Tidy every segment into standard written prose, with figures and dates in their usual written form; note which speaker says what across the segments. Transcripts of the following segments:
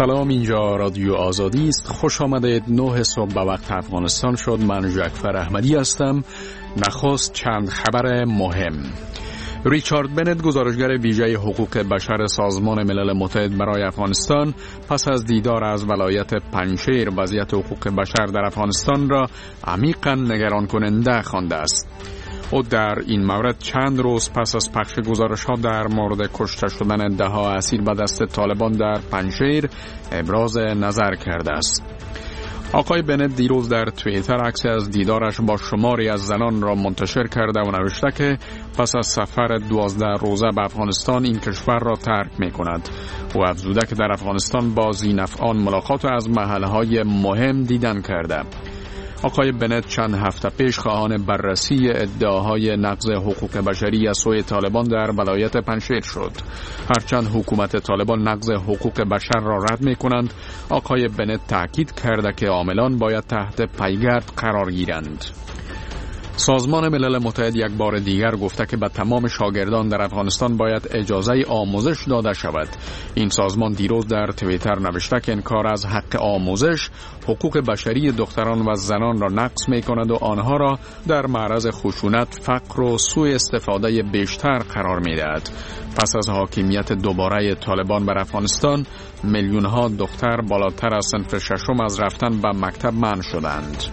Speaker 1: سلام، اینجا رادیو آزادی است. خوش آمدید. 9 صبح به وقت افغانستان شد. من جعفر احمدی هستم. نخست چند خبر مهم. ریچارد بنت، گزارشگر ویژه حقوق بشر سازمان ملل متحد برای افغانستان، پس از دیدار از ولایت پنجشیر وضعیت حقوق بشر در افغانستان را عمیقاً نگران کننده خوانده است. او در این مورد چند روز پس از پخش گزارش‌ها در مورد کشته شدن ده‌ها اسیر به دست طالبان در پنجشیر ابراز نظر کرده است. آقای بنت دیروز در توییتر عکسی از دیدارش با شماری از زنان را منتشر کرده و نوشته که پس از سفر 12 روزه به افغانستان این کشور را ترک می کند. او افزوده که در افغانستان با ذی‌نفعان ملاقات از محلهای مهم دیدن کرده. آقای بنت چند هفته پیش خواهان بررسی ادعاهای نقض حقوق بشری از سوی طالبان در ولایت پنجشیر شد. هرچند حکومت طالبان نقض حقوق بشر را رد می کنند، آقای بنت تاکید کرده که عاملان باید تحت پیگرد قرار گیرند. سازمان ملل متحد یک بار دیگر گفته که به تمام شاگردان در افغانستان باید اجازه آموزش داده شود. این سازمان دیروز در توییتر نوشته که انکار از حق آموزش حقوق بشری دختران و زنان را نقض می کند و آنها را در معرض خشونت، فقر و سوء استفاده بیشتر قرار می دهد. پس از حاکمیت دوباره طالبان بر افغانستان، میلیون ها دختر بالاتر از صنف ششم از رفتن به مکتب منع شدند.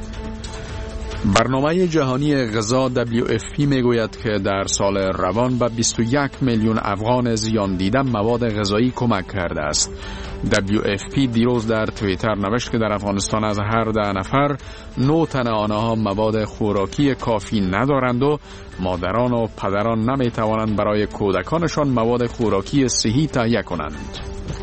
Speaker 1: برنامه جهانی غذا WFP میگوید که در سال روان به 21 میلیون افغان زیان دیده مواد غذایی کمک کرده است. WFP دیروز در توییتر نوشت که در افغانستان از هر 10 نفر 9 تن آنها مواد خوراکی کافی ندارند و مادران و پدران نمیتوانند برای کودکانشان مواد خوراکی صحی تهیه کنند.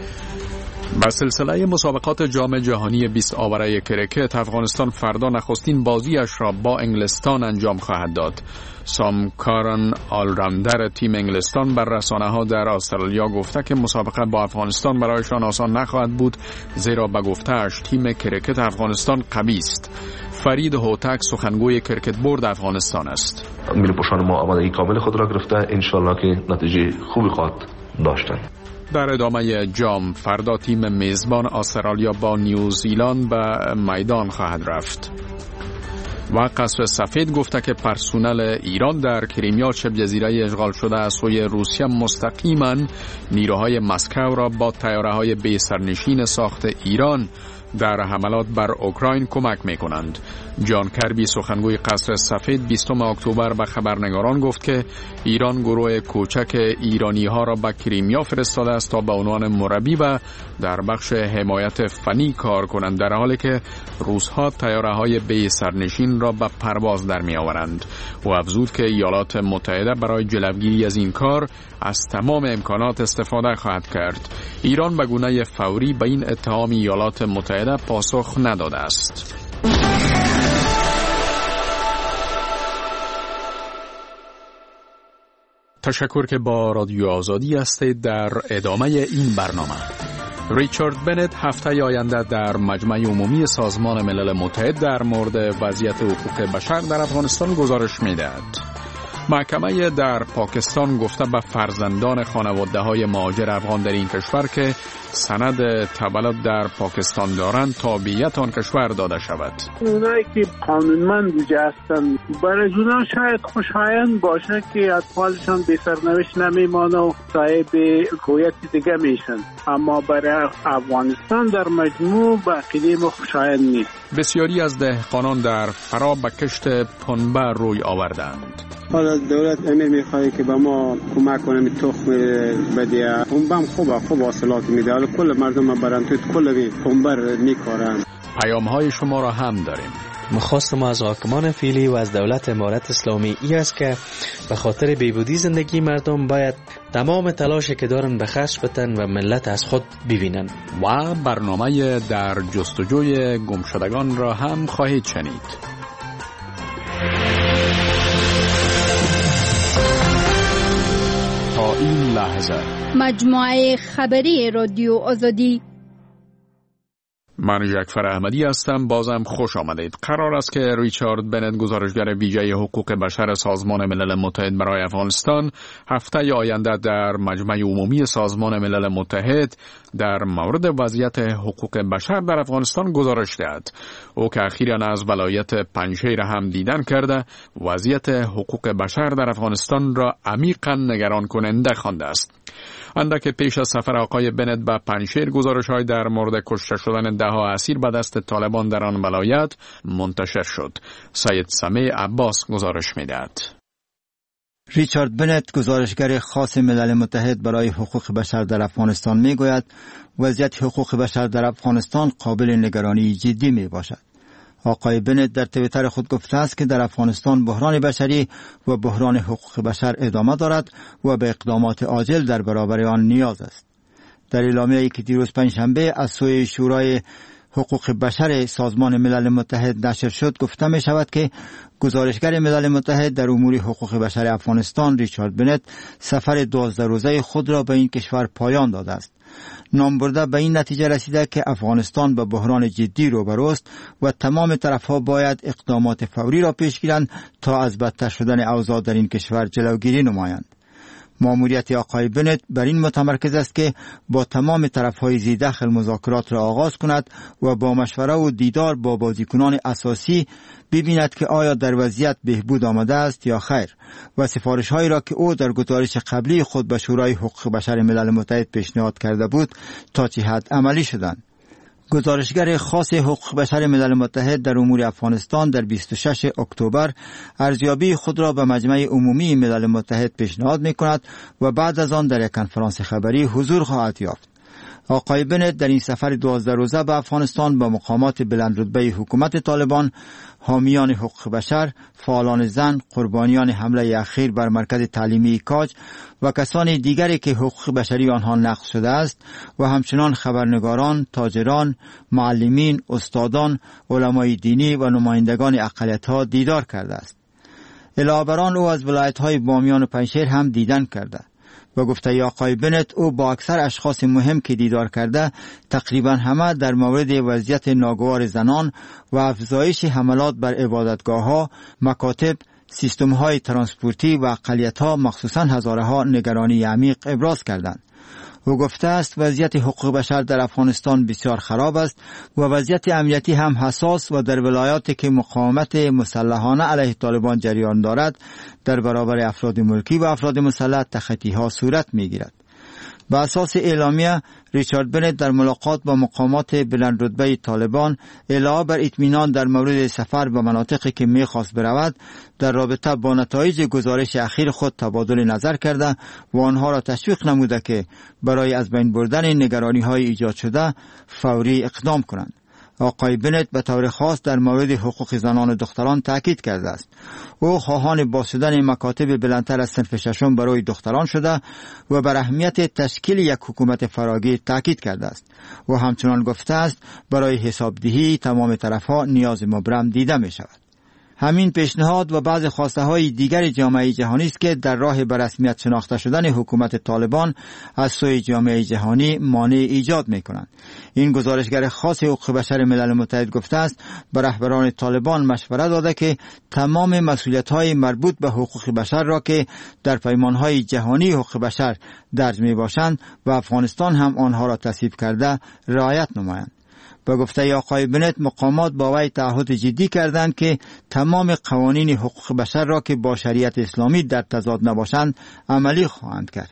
Speaker 1: با سلسله مسابقات جام جهانی 20 آوره کرکت، افغانستان فردا نخستین بازیش را با انگلستان انجام خواهد داد. سام کارن، آلراندر تیم انگلستان، بر رسانه‌ها در استرالیا گفته که مسابقه با افغانستان برایشان آسان نخواهد بود، زیرا به گفته‌اش تیم کرکت افغانستان قوی است. فرید هوتک، سخنگوی کرکت بورد افغانستان است.
Speaker 2: میرپوشان ما آمادگی کامل خود را گرفته، انشالله که نتیجه خوبی خواهد داشتن.
Speaker 1: در ادامه جام فردا تیم میزبان استرالیا با نیوزیلند به میدان خواهد رفت. و قصر سفید گفته که پرسنل ایران در کریمیا شبه جزیره اشغال شده از سوی روسیه مستقیما نیروهای مسکو را با طیاره‌های بی سرنشین ساخت ایران در حملات بر اوکراین کمک می کنند. جان کربی، سخنگوی قصر سفید، 20 اکتبر به خبرنگاران گفت که ایران گروه کوچک ایرانی ها را به کریمیا فرستاده است تا به عنوان مربی و در بخش حمایت فنی کار کنند، در حالی که روس ها طیاره های بی سرنشین را به پرواز در می آورند. و افزود که ایالات متحده برای جلوگیری از این کار از تمام امکانات استفاده خواهد کرد. ایران به گونه فوری به این اتهام ایالات متحده پاسخ نداده است. تشکر که با رادیو آزادی هستید. در ادامه این برنامه، ریچارد بنت هفته آینده در مجمع عمومی سازمان ملل متحد در مورد وضعیت حقوق بشر در افغانستان گزارش می‌دهد. محکمه در پاکستان گفته به فرزندان خانواده‌های مهاجر افغان در این کشور که سند تولد در پاکستان دارند تابعیت آن کشور داده شود.
Speaker 3: اونایی که قانونمند بوده هستند برای اونا شاید خوشایند باشه که اطفالشان بی سرنوشت نمیمانه و صاحب هویت دیگه میشن، اما برای افغانستان در مجموع به عقیده ما خوشایند نیست.
Speaker 1: بسیاری از دهقانان در فرا به کشت پنبه روی آوردند.
Speaker 4: حالا دولت امیر میخواد که به ما کمک کنه، تخم بده، پنبه خوب حاصلات میده، حالا کل مردم برن توی کل پنبه میکارن.
Speaker 1: پیام‌های شما را هم داریم.
Speaker 5: مخواست ما از حاکمان فعلی و از دولت امارت اسلامی ای است که به خاطر بهبودی زندگی مردم باید تمام تلاشی که دارن به خرج بدن و ملت از خود ببینن.
Speaker 1: و برنامه در جستجوی گمشدگان را هم خواهید شنید. تا این لحظه
Speaker 6: مجموعه خبری رادیو آزادی.
Speaker 1: من جعفر احمدی هستم. بازم خوش آمدید. قرار است که ریچارد بنت گزارشگر ویژه حقوق بشر سازمان ملل متحد برای افغانستان هفته آینده در مجمع عمومی سازمان ملل متحد در مورد وضعیت حقوق بشر در افغانستان گزارش دهد. او که اخیراً از ولایت پنجشیر هم دیدن کرده، وضعیت حقوق بشر در افغانستان را عمیقاً نگران کننده خوانده است. اندک پیش از سفر آقای بنت به پنجشیر، گزارش‌های در مورد کشته شدن ده‌ها اسیر به دست طالبان در آن ولایت منتشر شد. سید سمیع عباس گزارش می‌دهد.
Speaker 6: ریچارد بنت گزارشگر خاص ملل متحد برای حقوق بشر در افغانستان می‌گوید وضعیت حقوق بشر در افغانستان قابل نگرانی جدی میباشد. آقای بنت در توییتر خود گفته است که در افغانستان بحران بشری و بحران حقوق بشر ادامه دارد و به اقدامات عاجل در برابر آن نیاز است. در اعلامیه‌ای که دیروز پنجشنبه از سوی شورای حقوق بشر سازمان ملل متحد نشر شد گفته می شود که گزارشگر ملل متحد در امور حقوق بشر افغانستان ریچارد بنت سفر 12 روزه خود را به این کشور پایان داده است. نام برده به این نتیجه رسیده که افغانستان به بحران جدی روبروست و تمام طرفها باید اقدامات فوری را پیش گیرند تا از بدتر شدن اوضاع در این کشور جلوگیری نمایند. ماموریت آقای بنت بر این متمرکز است که با تمام طرفهای ذی دخل مذاکرات را آغاز کند و با مشوره و دیدار با بازیکنان اساسی ببیند که آیا در وضعیت بهبود آمده است یا خیر و سفارش‌هایی را که او در گزارش قبلی خود به شورای حقوق بشر ملل متحد پیشنهاد کرده بود تا چه حد عملی شدند. گزارشگر خاص حقوق بشر ملل متحد در امور افغانستان در 26 اکتبر ارزیابی خود را به مجمع عمومی ملل متحد پیشنهاد می‌کند و بعد از آن در یک کنفرانس خبری حضور خواهد یافت. آقای بنت در این سفر 12 روزه به افغانستان با مقامات بلندرتبه حکومت طالبان، حامیان حقوق بشر، فعالان زن، قربانیان حمله اخیر بر مرکز تعلیمی کاج و کسان دیگری که حقوق بشری آنها نقض شده است و همچنان خبرنگاران، تاجران، معلمین، استادان، علمای دینی و نمایندگان اقلیت‌ها دیدار کرده است. علاوه بر آن او از ولایت‌های بامیان و پنجشیر هم دیدن کرده. و گفته آقای بنت او با اکثر اشخاص مهم که دیدار کرده تقریبا همه در مورد وضعیت ناگوار زنان و افزایش حملات بر عبادتگاه‌ها، مکاتب، سیستم‌های ترانسپورتی و اقلیت‌ها مخصوصاً هزاره‌ها نگرانی عمیق ابراز کردند. او گفته است وضعیت حقوق بشر در افغانستان بسیار خراب است و وضعیت امنیتی هم حساس و در ولایاتی که مقاومت مسلحانه علیه طالبان جریان دارد در برابر افراد ملکی و افراد مسلح تخطی‌ها صورت می‌گیرد. به اساس اعلامیه ریچارد بنت در ملاقات با مقامات بلندرتبه طالبان علاوه بر اطمینان در مورد سفر به مناطقی که می‌خواست برود در رابطه با نتایج گزارش اخیر خود تبادل نظر کرده و آنها را تشویق نموده که برای از بین بردن نگرانی‌های ایجاد شده فوری اقدام کنند. آقای بنت به طور خاص در مورد حقوق زنان و دختران تاکید کرده است. او خواهان باز شدن مکاتب بلندتر از صنف ششم برای دختران شده و بر اهمیت تشکیل یک حکومت فراگیر تاکید کرده است. و همچنان گفته است برای حسابدهی تمام طرفها نیاز مبرم دیده می شود. همین پیشنهاد و بعض خواسته های دیگر جامعه جهانی است که در راه به رسمیت شناخته شدن حکومت طالبان از سوی جامعه جهانی مانع ایجاد می کنند. این گزارشگر خاص حقوق بشر ملل متحد گفته است به رهبران طالبان مشوره داده که تمام مسئولیت های مربوط به حقوق بشر را که در پیمان های جهانی حقوق بشر درج می باشند و افغانستان هم آنها را تصویب کرده رعایت نمایند. به گفته آقای بنت مقامات با وی تعهد جدی کردند که تمام قوانین حقوق بشر را که با شریعت اسلامی در تضاد نباشند عملی خواهند کرد.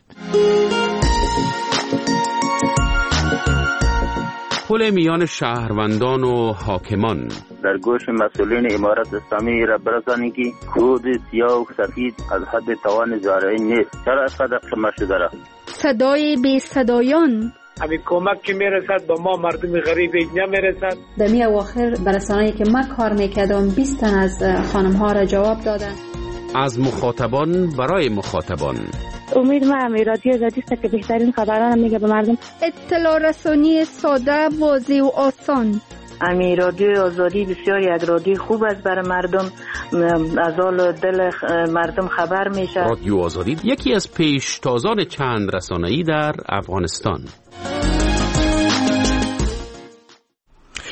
Speaker 7: پل میان شهروندان و حاکمان
Speaker 8: در گوش مسئولین امارت اسلامی را برسانی که خود سیاه و سفید از حد توان زارعی نیست. چرا از قدر شما شده را؟
Speaker 9: صدای بی صدایان
Speaker 3: همین کمک که میرسد به ما مردم غریب نمیرسد.
Speaker 9: در می اواخر برسانه‌ای که من کار میکردم 20 تن از خانم ها را جواب دادن.
Speaker 7: از مخاطبان برای مخاطبان.
Speaker 10: امید ما رادیو آزادی است که بهترین خبران میگه به مردم.
Speaker 9: اطلاع رسانی ساده، واضح و آسان.
Speaker 10: رادیو آزادی بسیاری از رادیو خوب است برای مردم، از حال دل مردم خبر میشه.
Speaker 7: رادیو آزادی یکی از پیشتازان چند رسانه‌ای در افغانستان.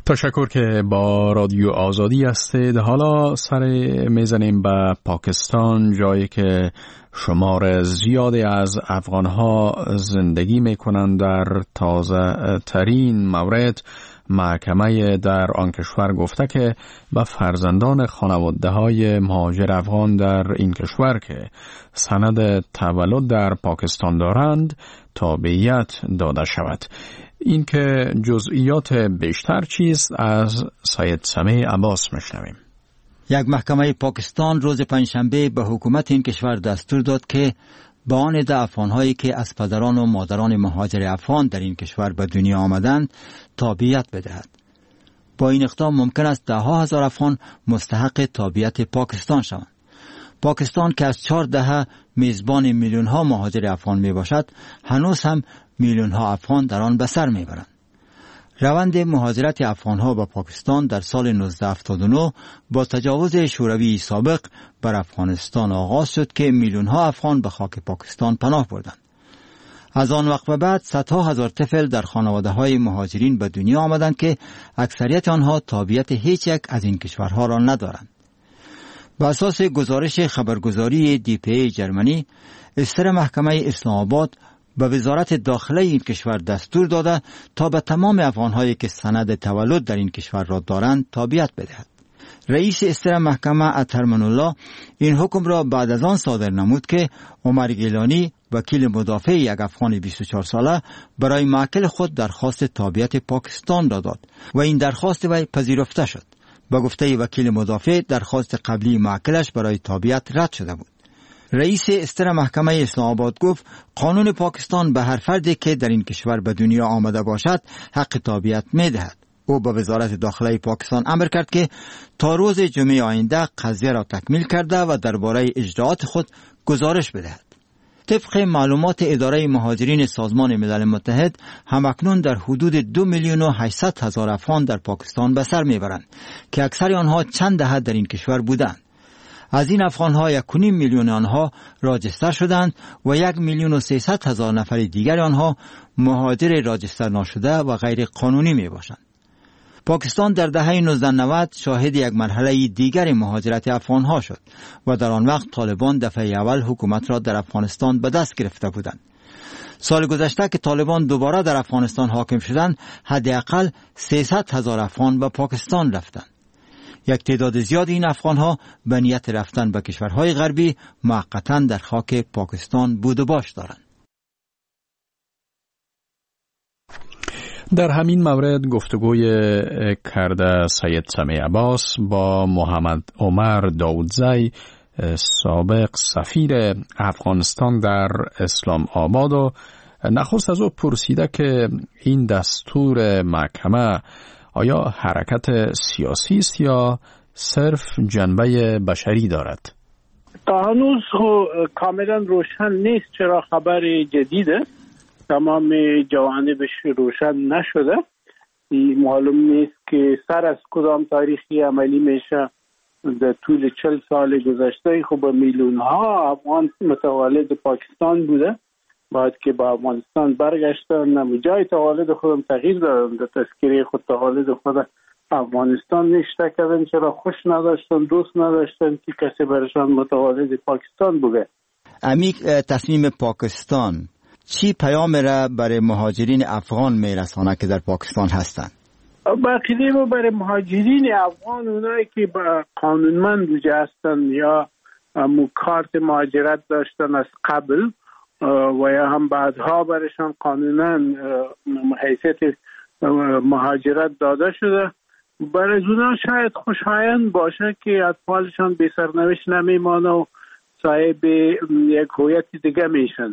Speaker 1: تشکر که با رادیو آزادی هستید. حالا سر میزنیم به پاکستان، جایی که شمار زیادی از افغانها زندگی میکنند. در تازه ترین مورد محکمه در آن کشور گفته که به فرزندان خانواده های مهاجر افغان در این کشور که سند تولد در پاکستان دارند تابعیت داده شود. این که جزئیات بیشتر چیست از سید سمیع عباس میشنویم.
Speaker 6: یک محکمه پاکستان روز پنجشنبه به حکومت این کشور دستور داد که به آن عده افغان‌هایی که از پدران و مادران مهاجر افغان در این کشور به دنیا آمدند تابعیت بدهد. با این اقدام ممکن است ده‌ها هزار افغان مستحق تابعیت پاکستان شوند. پاکستان که از 4 دهه میزبان میلیون‌ها مهاجر افغان میباشد، هنوز هم میلیون‌ها افغان در آن به سر میبرند. روند مهاجرت افغان‌ها به پاکستان در سال 1979 با تجاوز شوروی سابق بر افغانستان آغاز شد که میلیون‌ها افغان به خاک پاکستان پناه بردند. از آن وقت به بعد صدها هزار طفل در خانواده‌های مهاجرین به دنیا آمدند که اکثریت آنها تابعیت هیچ یک از این کشورها را ندارند. بر اساس گزارش خبرگزاری DPA جرمنی، استر محکمه اسلام آباد به وزارت داخله این کشور دستور داده تا به تمام افغان‌هایی که سند تولد در این کشور را دارند تابعیت بدهد. رئیس استر محکمه اطهرمن الله این حکم را بعد از آن صادر نمود که عمر گیلانی، وکیل مدافع یک افغان 24 ساله، برای موکل خود درخواست تابعیت پاکستان را داد و این درخواست وی پذیرفته شد. با گفته وکیل مدافع، درخواست قبلی موکلش برای تابعیت رد شده بود. رئیس استر محکمه اسلام آباد گفت قانون پاکستان به هر فردی که در این کشور به دنیا آمده باشد حق تابعیت می‌دهد. او به وزارت داخله پاکستان امر کرد که تا روز جمعه آینده قضیه را تکمیل کرده و درباره اجراءات خود گزارش بدهد. طبق معلومات اداره مهاجرین سازمان ملل متحد، همکنون در حدود 2,800,000 افغان در پاکستان به سر میبرند که اکثر آنها چند دهه در این کشور بودند. از این افغان‌ها 1.5 میلیون آنها راجستر شدند و 1,300,000 نفر دیگر آنها مهاجر راجستر نشده و غیر قانونی می باشند. پاکستان در دهه 1990 شاهد یک مرحله دیگر مهاجرت افغان‌ها شد و در آن وقت طالبان دفعه اول حکومت را در افغانستان به دست گرفته بودند. سال گذشته که طالبان دوباره در افغانستان حاکم شدند، حداقل 300,000 افغان به پاکستان رفتند. یک تعداد زیاد این افغان‌ها به نیت رفتن به کشورهای غربی موقتاً در خاک پاکستان بود و باش دارند.
Speaker 1: در همین مورد گفتگوی کرده سید سمیع عباس با محمد عمر داودزی، سابق سفیر افغانستان در اسلام آباد، و نخست از او پرسیده که این دستور محکمه آیا حرکت سیاسی است یا صرف جنبه بشری دارد؟
Speaker 3: تا هنوز کاملا روشن نیست، چرا خبر جدیده، تمام جوانبش روشن نشده. معلوم نیست که سر از کدام تاریخی عملی میشه. در طول 40 سال گذشته خب میلیون ها افغان متولد پاکستان بوده، بعد که با افغانستان برگشتن جای تولد خودم تغییر دادن، در تذکره خود تولد خود افغانستان نشته کردن، چرا خوش نداشتن، دوست نداشتن که کسی برشان متولد پاکستان بوده.
Speaker 6: امیک تصمیم پاکستان چی پیام را برای مهاجرین افغان میرسانه که در پاکستان هستند؟
Speaker 3: بقیده برای مهاجرین افغان، اونایی که قانونمند بوده هستن یا کارت مهاجرت داشتن از قبل و یا هم بعدها برایشان قانونا حیثیت مهاجرت داده شده، برای اونا شاید خوشایند باشه که اطفالشان بی سرنوشت نمیمانه و صاحب یک هویت دیگه میشن.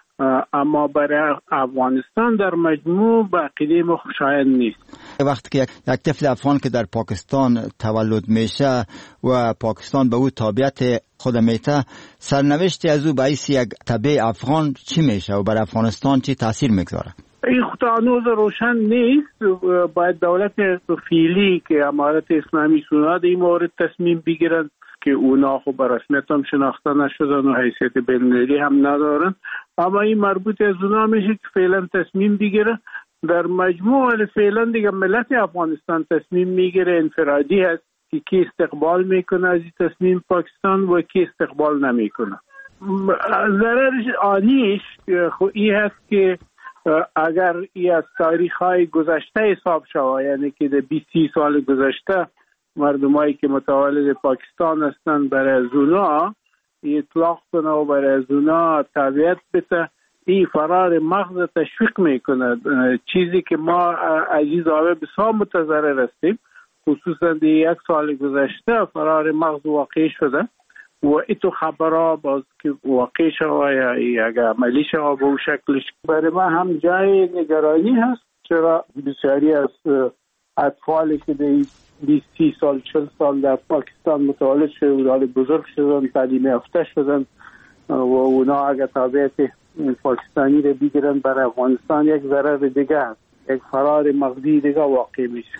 Speaker 3: اما برای افغانستان در مجموع به عقیده ما خوشایند نیست.
Speaker 6: وقتی که یک طفل افغان که در پاکستان تولد میشه و پاکستان به او تابعیت خود میده، سرنوشتی از او به حیث یک تبع افغان چی میشه و بر افغانستان چی تاثیر میگذاره؟ این
Speaker 3: خود هنوز روشن نیست. باید دولت فعلی که امارت اسلامی سناد این مورد تصمیم بگیرن که اونا خب به رسمیت هم شناخته نشدن و حیثیت بین‌المللی هم ندارن، اما این مربوط از اونا میشه که فعلا تصمیم بگیره در مجموع فعلا دیگه ملت افغانستان تصمیم میگیره، انفرادی هست که کی استقبال میکنه از این تصمیم پاکستان و کی استقبال نمیکنه. ضررش آنیش خب این هست که اگر ای از تاریخ‌های گذشته حساب شود، یعنی که در 20 سال گذشته مردمایی که متولد پاکستان هستند برای از اونا اطلاق کنه و برای از اونا تابعیت بده، این فرار مغز تشویق میکنه، چیزی که ما عزیز آبه بسیار متضرر هستیم. خصوصا در 1 سال گذشته فرار مغز واقع شده و ایتو خبرها باز که واقع شده یا اگر عملی شده به اون شکلش برای ما هم جای نگرانی هست. چرا بسیاری از اطفالی که در 20 سال 40 سال در پاکستان متولد شده و بزرگ شدن، تعلیم یافته شدن و اونا اگر تابعیت پاکستانی رو بگیرن برای افغانستان یک ضرر دیگه هست، یک فرار مغزی دیگه واقع میشه.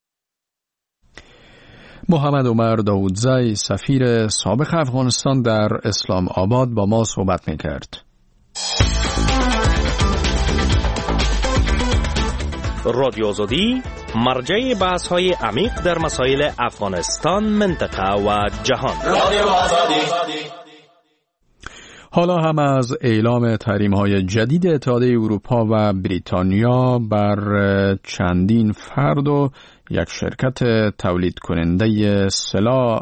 Speaker 1: محمد عمر داودزی سفیر سابق افغانستان در اسلام آباد با ما صحبت میکرد.
Speaker 11: رادیو آزادی مرجع بحث های عمیق در مسائل افغانستان، منطقه و جهان. رادیو آزادی.
Speaker 1: حالا هم از اعلام تحریم‌های جدید اتحادیه اروپا و بریتانیا بر چندین فرد و یک شرکت تولید کننده سلاح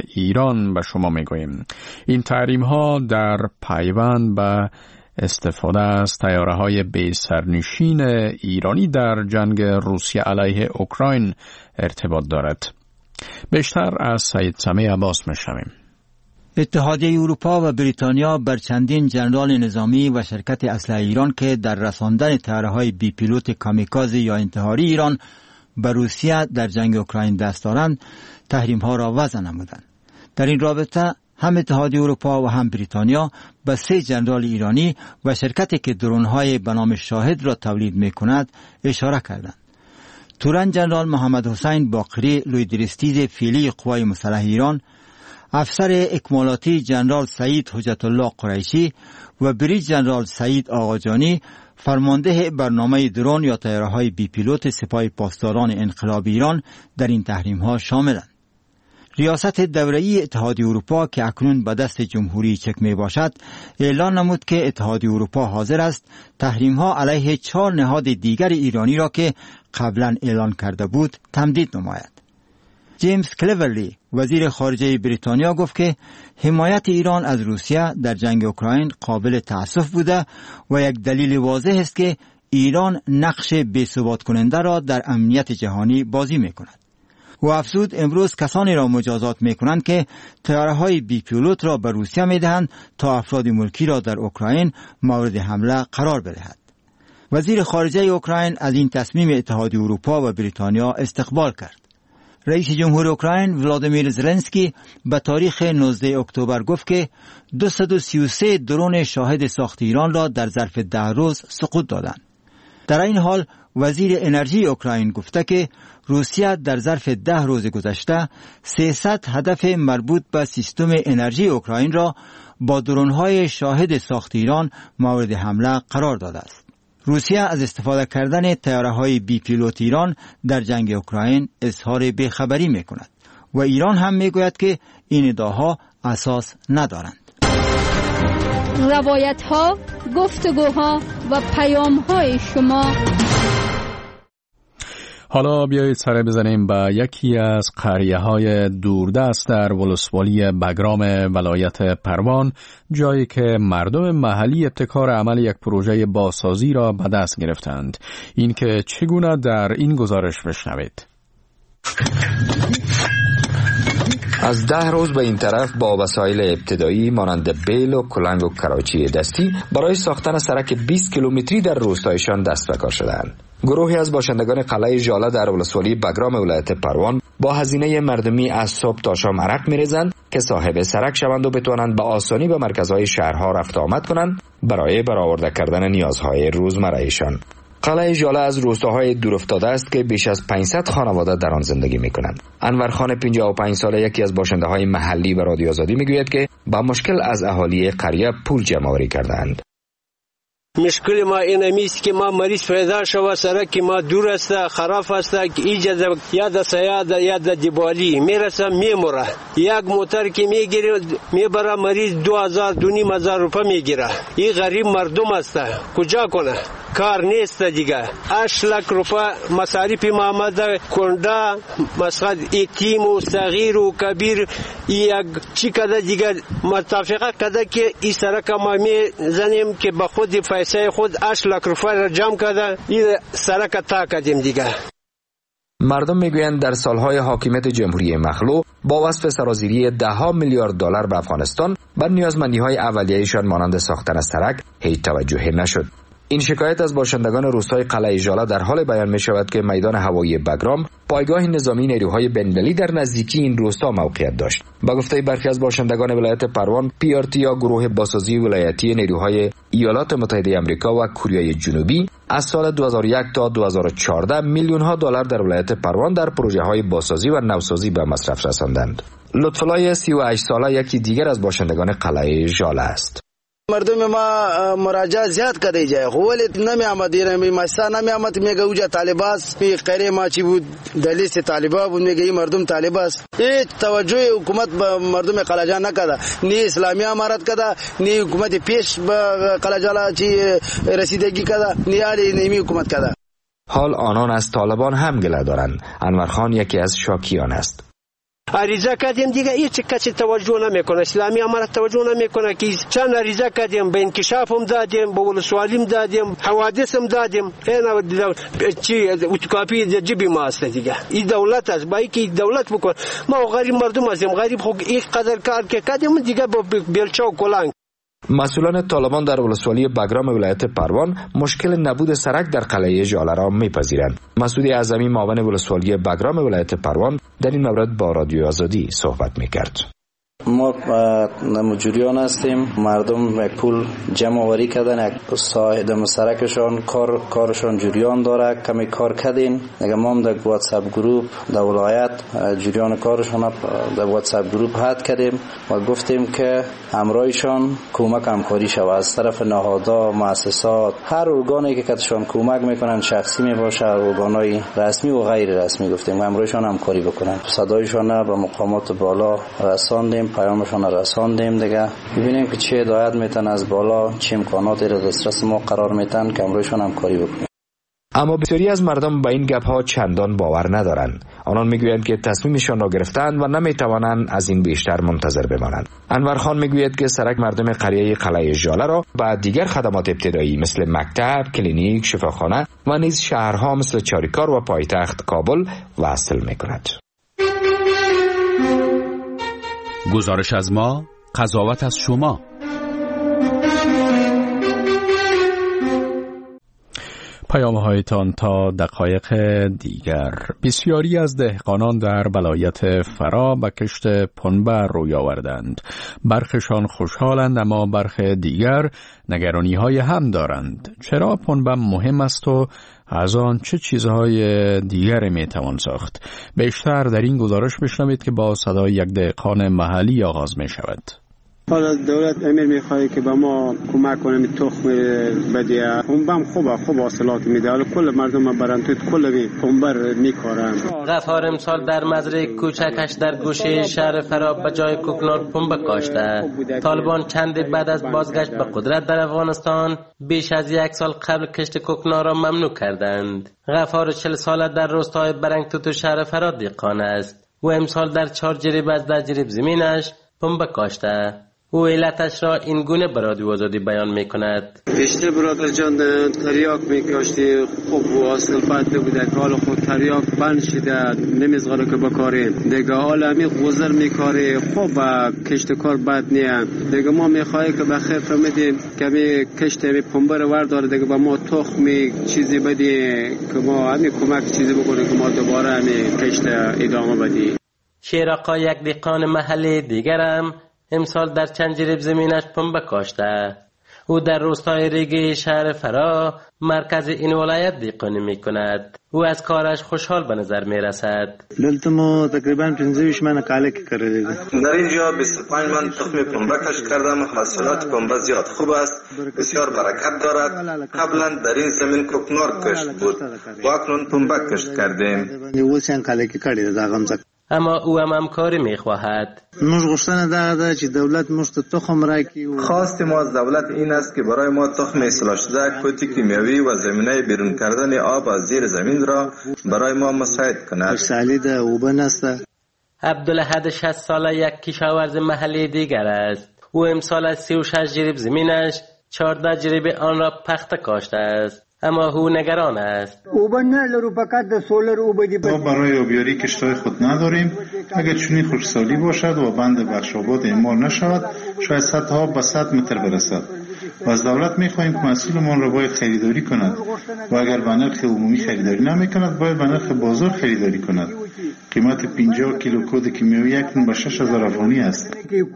Speaker 1: ایران به شما میگوییم. این تحریم‌ها در پیوند به استفاده از طیاره‌های بی سرنشین ایرانی در جنگ روسیه علیه اوکراین ارتباط دارد. بیشتر از سید سمیع عباس میشنویم.
Speaker 6: اتحادیه اروپا و بریتانیا بر چندین ژنرال نظامی و شرکت اسلحه ایران که در رساندن طیاره‌های بی پیلوت کامیکازی یا انتحاری ایران به روسیه در جنگ اوکراین دست دارند تحریم‌ها را وضع نمودند. در این رابطه هم اتحادیه اروپا و هم بریتانیا به 3 ژنرال ایرانی و شرکتی که درون‌های به نام شاهد را تولید می‌کند اشاره کردند. تورن ژنرال محمد حسین باقری لویدرستیز فعلی قوای مسلح ایران، افسر اکمالاتی جنرال سعید حجت الله قریشی و بریج جنرال سعید آقاجانی فرمانده برنامه درون یا طیاره‌های بی پیلوت سپاه پاسداران انقلاب ایران در این تحریم‌ها شاملند. ریاست دوره‌ای اتحادیه اروپا که اکنون به دست جمهوری چک می باشد اعلان نمود که اتحادیه اروپا حاضر است تحریم‌ها علیه 4 نهاد دیگر ایرانی را که قبلا اعلان کرده بود تمدید نماید. جیمز کلیورلی وزیر خارجه بریتانیا گفت که حمایت ایران از روسیه در جنگ اوکراین قابل تأسف بوده و یک دلیل واضح است که ایران نقش بی‌ثبات کننده را در امنیت جهانی بازی می کند. و افزود امروز کسانی را مجازات می کنند که طیاره‌های بی پیلوت را به روسیه می دهند تا افراد ملکی را در اوکراین مورد حمله قرار بدهد. وزیر خارجه اوکراین از این تصمیم اتحادیه اروپا و بریتانیا استقبال کرد. رئیس جمهور اوکراین ولادیمیر زلنسکی به تاریخ 19 اکتبر گفت که 233 درون شاهد ساخت ایران را در ظرف 10 روز سقوط دادند. در این حال وزیر انرژی اوکراین گفته که روسیه در ظرف 10 روز گذشته 300 هدف مربوط به سیستم انرژی اوکراین را با درون‌های شاهد ساخت ایران مورد حمله قرار داده است. روسیه از استفاده کردن طیاره‌های بی پیلوت ایران در جنگ اوکراین اظهار بیخبری می‌کند و ایران هم می‌گوید که این ادعاها اساس ندارند.
Speaker 12: روایت‌ها، گفتگوها و پیام‌های شما.
Speaker 1: حالا بیایید سر بزنیم به یکی از قریه‌های دوردست در ولسوالی بگرام ولایت پروان، جایی که مردم محلی ابتکار عمل یک پروژه بازسازی را به دست گرفتند. این که چگونه در این گزارش بشنوید.
Speaker 13: از 10 روز به این طرف با وسایل ابتدایی مانند بیل و کلنگ و کراچی دستی برای ساختن سرک 20 کیلومتری در روستایشان دست به کار شدند. گروهی از باشندگان قلعه ژاله در ولسوالی بگرام ولایت پروان با هزینه مردمی از صبح تا شام عرق می‌ریزند که صاحب سرک شوند و بتوانند به آسانی به مرکزهای شهرها رفت آمد کنند برای برآورده کردن نیازهای روزمره‌شان. قلعه ژاله از روستاهای دورافتاده است که بیش از 500 خانواده در آن زندگی می‌کنند. انورخان 55 ساله یکی از باشنده‌های محلی به رادیو آزادی می‌گوید که با مشکل از اهالی قریه پول جمع‌آوری کردند.
Speaker 14: مشکل ما این است که ما مریض پیدا شود، سرک ما دور است، خراب است، ایجاد یا د سیاد یا د دیوالی میرسه میموره. یک موتر که میگیره میبره مریض 2000-2500 روپیه میگیره. این غریب مردم است، کجا کنه؟ کار نیست دیگه. 8 لک روپیه مصارف ما آمده، کنده مثلا یتیم و صغیر و کبیر یک چی کده دیگه متفقه کده که این سرک ما میزنیم که به خود پیسه خود 8 لک روپیه را جمع کده این سرک تا کدیم دیگه.
Speaker 13: مردم میگویند در سالهای حاکمیت جمهوری مخلوع با وصف سرازیری $10 میلیارد به افغانستان بر نیازمندی‌های اولیه‌شان مانند ساختن سرک هیچ توجهی نشد. این شکایت از باشندگان روستای قلعه ژاله در حال بیان می شود که میدان هوایی بگرام پایگاه نظامی نیروهای بین‌المللی در نزدیکی این روستا موقعیت داشت. با گفته برخی از باشندگان ولایت پروان، PRT یا گروه بازسازی ولایتی نیروهای ایالات متحده آمریکا و کره جنوبی از سال 2001 تا 2014 میلیون‌ها دلار در ولایت پروان در پروژه‌های بازسازی و نوسازی به مصرف رساندند. لطف‌الله 38 ساله یکی دیگر از باشندگان قلعه ژاله است.
Speaker 15: مردم ما مراجعه زیاد کردی جای ولی نمی آمد ایران مسا نمی آمد میگه اوجا طالباس می غیر ما چی بود دلیل طالبا بود میگه این مردم طالباس هیچ توجه حکومت به مردم قلعه نکرده، نی اسلامی امارت کرده، نی حکومت پیش به قلعه چی رسیدگی کرده، نی علی نیمی حکومت کرده.
Speaker 13: حال آنان از طالبان هم گله دارند. انور خان یکی از شاکیان است.
Speaker 14: عریضه کردیم دیگه هیچ کسی توجه نمیکنه، اسلامی امارت توجه نمیکنه که چند عریضه کردیم به انکشاف هم دادیم، به ولسوالی هم دادیم، حوادث هم دادیم، این چی اتکاپی جیبی ما است دیگه. این دولت است، باید که دولت بکنه. ما غریب مردم هستیم، غریب خود این قدر کار که کردیم دیگه با بیلچه و کلنگ.
Speaker 13: مسئولان طالبان در ولسوالی بگرام ولایت پروان مشکل نبود سرک در قلعه ژاله را میپذیرند. مسعود اعظمی معاون ولسوالی بگرام ولایت پروان در این مورد با رادیو آزادی صحبت میکرد.
Speaker 16: ما مجریان هستیم، مردم یک پول جمع آوری کردن، یک صاحب سرکشان کارشان جریان داره، کمی کار کردین دیگه. ما هم در واتساپ گروپ در ولایت جریان کارشان در واتساپ گروپ حد کردیم و گفتیم که همراهشان کمک همکاری شود از طرف نهادها، مؤسسات، هر ارگانی که کتشان کمک میکنن، شخصی میباشه، ارگانای رسمی و غیر رسمی، گفتیم همراهشان همکاری بکنن. صدایشان به مقامات بالا رساندیم، پیامشان رساندیم دیگه. ببینیم که چه هدایت میتن از بالا، چه امکاناتی را دسترس ما قرار میتن که همراهشان همکاری بکنیم.
Speaker 13: اما بسیاری از مردم به این گپ‌ها چندان باور ندارند. آنان میگویند که تصمیمشان را گرفتند و نمیتوانند از این بیشتر منتظر بمانند. انور خان میگوید که سرک مردم قریه قلعه ژاله را با دیگر خدمات ابتدایی مثل مکتب، کلینیک، شفاخانه و نیز شهرها مثل چاریکار و پایتخت کابل وصل میکند.
Speaker 7: گزارش از ما، قضاوت از شما.
Speaker 1: پیام‌هایتان تا دقایق دیگر. بسیاری از دهقانان در ولایت فرا به کشت پنبه روی آوردند. برخشان خوشحالند اما برخی دیگر نگرانی‌های هم دارند. چرا پنبه مهم است و از آن چه چیزهای دیگر میتوان ساخت؟ بیشتر در این گزارش بشنوید که با صدای یک دهقان محلی آغاز می شود.
Speaker 4: حالا دولت امیر میخواد که به ما کمک کنه تخم بدیه، اون بم خوب حاصلات میده. حالا کل مردم برن تو کل پنبر میکارن.
Speaker 17: غفار امسال در مزرعه کوچکش در گوشه شهر فرا به جای کوکنار پنبه کاشته. طالبان چند بعد از بازگشت به قدرت در افغانستان بیش از 1 سال قبل کشت کوکنار را ممنوع کردند. غفار 40 ساله در روستای برنگتوت شهر فرا دهقان است. و امسال در 4 جریب از 10 جریب زمینش پنبه کاشته. او علتش را این گونه به رادیو آزادی بیان میکند.
Speaker 4: بیشتر برادر جان تریاک میکاشتی، خوب و اصل بد بوده که حالا خود تریاک بند شده نمیزغاله که بکاریم دیگه. حالا همی غزر میکاری خوب کشت کار بد نیم دیگه. ما میخواهی که بخیر فهمیدیم که همی کشت همی پنبه رو ورداره دیگه، با ما تخمی چیزی بدی که ما همی کمک چیزی بکنیم که ما دوباره همی کشت ادامه بدی.
Speaker 17: شیراقا یک دهقان محلی دیگرم امسال در چند جریب زمینش پنبه کاشته. او در روستای ریگه شهر فرا مرکز این ولایت دهقانی می کند. او از کارش خوشحال به نظر می رسد.
Speaker 18: دلته ما تقریبا 25 من کاله کردیم.
Speaker 19: در اینجا 25 من تخم پنبه کاشت کردم. حاصلات پنبه زیاد خوب است، بسیار برکت دارد. قبلا در این زمین کوکنار کاشت بود و اکنون پنبه کاشت کردیم.
Speaker 17: اما او هم همکاری میخواهد.
Speaker 19: خواست ما از دولت این است که برای ما تخم اصلاح شده، کود کیمیاوی و زمینه بیرون کردن آب از زیر زمین را برای ما مساعد کند.
Speaker 17: عبدالحد 60 ساله یک کشاورز محلی دیگر است. او امسال از 36 جریب زمینش 14 جریب آن را پخته کاشته است. اما او نگران است.
Speaker 20: ما برای آبیاری کشتای خود نداریم. اگر چنین خشکسالی باشد و بند بخشاباد اعمال نشود، شاید سطح آب به 100 متر برسد. و از دولت می‌خواهیم که مسئولمان را باید خریداری کند و اگر به نرخ عمومی خریداری نمی‌کند باید به نرخ بازار خریداری کند. قیمت 50 کیلو کود کیمیاوی اکنون به 6000 افغانی است.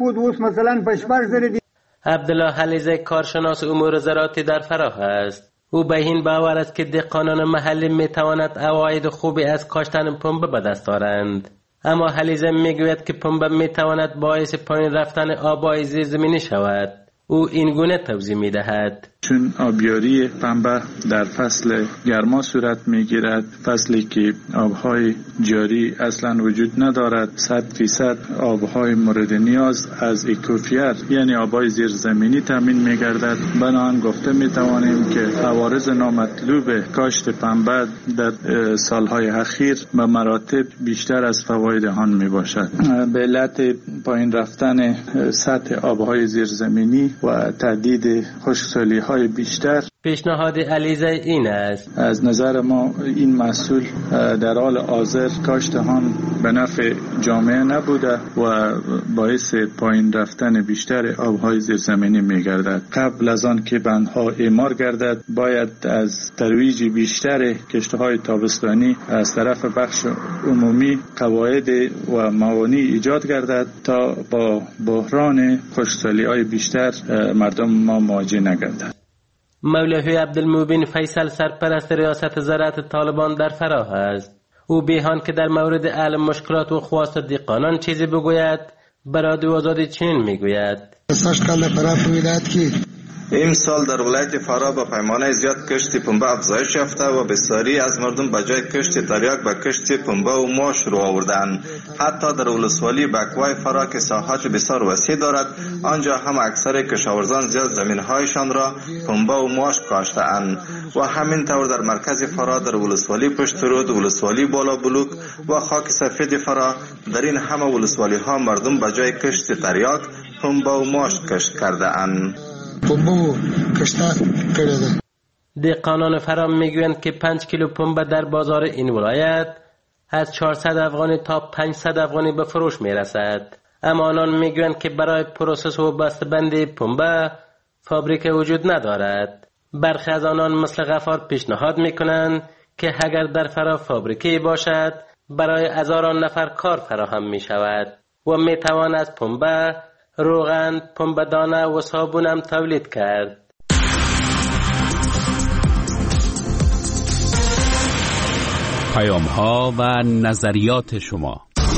Speaker 17: عبدالله حلیزه کارشناس امور زراعتی در فراه است. او به این باور است که دهقانان محلی میتواند عواید خوبی از کاشتن پنبه به دست آورند. اما حلیزه میگوید که پنبه میتواند باعث پایین رفتن آبای زیرزمینی شود. او این گونه توضیح میدهد:
Speaker 20: چون آبیاری پنبه در فصل گرما صورت میگیرد، فصلی که آبهای جاری اصلا وجود ندارد، 100% آبهای مورد نیاز از اکوفیر یعنی آبهای زیرزمینی تامین میگردد. بنابراین گفته میتوانیم که عوارض نامطلوب کاشت پنبه در سالهای اخیر به مراتب بیشتر از فواید آن میباشد. به علت پایین رفتن سطح آبهای زیرزمینی و تعدید خشکسالی‌های بیشتر،
Speaker 17: پیشنهاد علیزه این است:
Speaker 20: از نظر ما این محصول در حال حاضر کاشت آن به نفع جامعه نبوده و باعث پایین رفتن بیشتر آبهای زیرزمینی می‌گردد. قبل از آن که بندها اعمار گردد باید از ترویج بیشتر کشت‌های تابستانی از طرف بخش عمومی قواعد و موانع ایجاد گردد تا با بحران خشکسالی‌های بیشتر مردم ما مواجه نگردند.
Speaker 17: مولوی عبدالمبین فیصل سرپرست ریاست زراعت طالبان در فراه است. او بیهان که در مورد علم مشکلات و خواست دهقانان چیزی بگوید، برای رادیو آزادی چنین میگوید:
Speaker 19: امسال در ولایت فراه با پیمانه زیاد کشت پنبه افزایش یافته و بسیاری از مردم به جای کشت تریاک به کشت پنبه و ماش رو آوردند. حتی در ولسوالی بکوای فراه که ساحات بسیار وسیع دارد، آنجا هم اکثر کشاورزان زیاد زمین‌هایشان را پنبه و ماش کاشته‌اند و همین طور در مرکز فراه در ولسوالی پشت رود، ولسوالی بالا بلوک و خاک سفید فراه در این همه ولسوالی‌ها مردم به جای کشت تریاک پنبه و ماش کاشت کرده‌اند.
Speaker 17: دهقانان فرام میگویند که 5 کیلو پنبه در بازار این ولایت از 400 افغانی تا 500 افغانی به فروش میرسد. اما آنان میگویند که برای پروسس و بسته‌بندی پنبه فابریکه وجود ندارد. برخی از آنان مثل غفار پیشنهاد میکنند که اگر در فراه فابریکه باشد برای هزاران نفر کار فراهم میشود و میتوان از پنبه روغن، پنبه دانه و صابون هم تولید کرد.
Speaker 7: پیام‌ها و نظریات شما.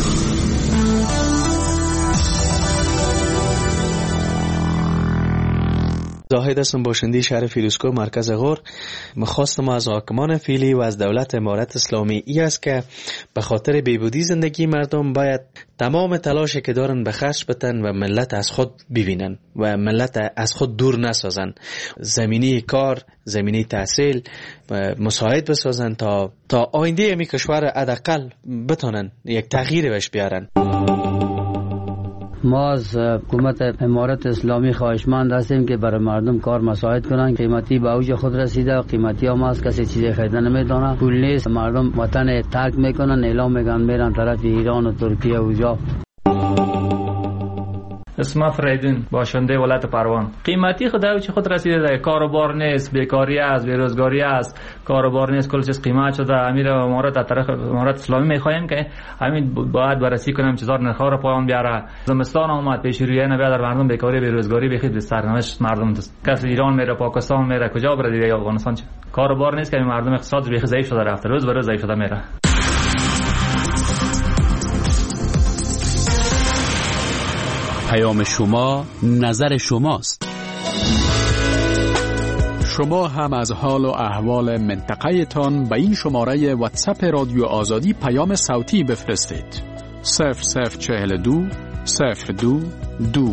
Speaker 5: زاهد هستم، باشنده شهر فیروزکوه مرکز غور. مخواست ما از حاکمان فعلی و از دولت امارت اسلامی ای است که به خاطر بهبودی زندگی مردم باید تمام تلاشی که دارن به خرج بدن و ملت از خود ببینن و ملت از خود دور نسازن. زمینه کار، زمینه تحصیل مساعد بسازن تا آینده امی کشور حداقل بتونن یک تغییر بهش بیارن.
Speaker 21: ما از حکومت امارت اسلامی خواهشمند هستیم که برای مردم کار مساعد کنن. قیمتی به اوج خود رسیده، قیمتی هم از کسی چیزی خریدن نمیدونه، پول نیست، مردم وطن ترک میکنن، اعلام میگن میرن طرف ایران و ترکیه و جا.
Speaker 2: اسم فریدون باشنده ولایت پروان. قیمتی خدا چه خود رسیده ده، کاروبار نیست، بیکاری است، بیروزگاری است، کاروبار نیست، کل چیز قیمت شده. امیر امارات از طرف امارات اسلامی میخوایم که همین باید بررسی کنیم چیزا نرخ‌ها رو پایان بیاره. زمستان اومد، پیش روی نبیاد در مردم بیکاری بیروزگاری بخید سرنوشت مردم است. کسی ایران میره، پاکستان میره، کجا بره دیگه؟ افغانستان چه کاروبار نیست که مردم اقتصاد بیخ ضعیف شده رفته، روز به روز ضعیف شده میره.
Speaker 1: پیام شما نظر شماست. شما هم از حال و احوال منطقه تان به این شماره واتساپ رادیو آزادی پیام صوتی بفرستید. 0042 02 2